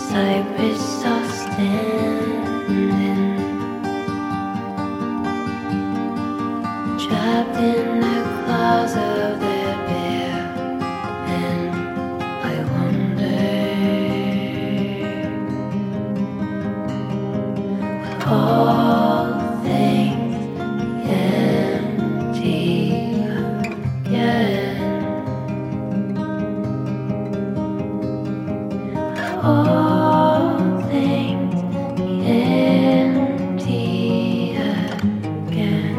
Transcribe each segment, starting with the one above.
Cypress are standing, trapped in the claws of their bear, and I wonder, will all things empty again? All things empty again.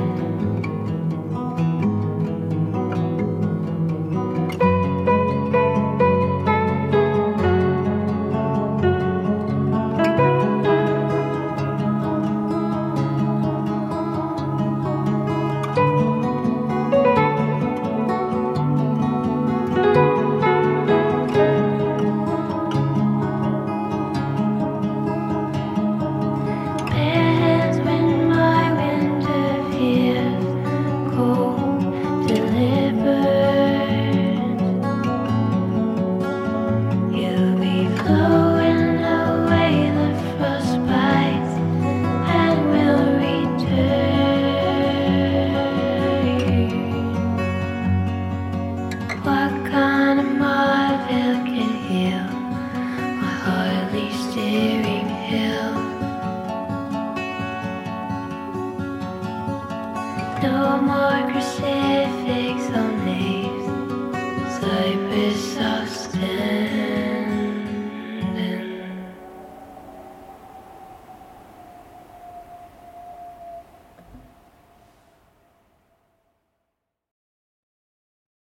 Hands when my winter fears cold delivered. You'll be blowing away the frostbite and will return. What kind of marvel can heal my hardly steering hill? No more crucifix on leaves, Cypress are standing.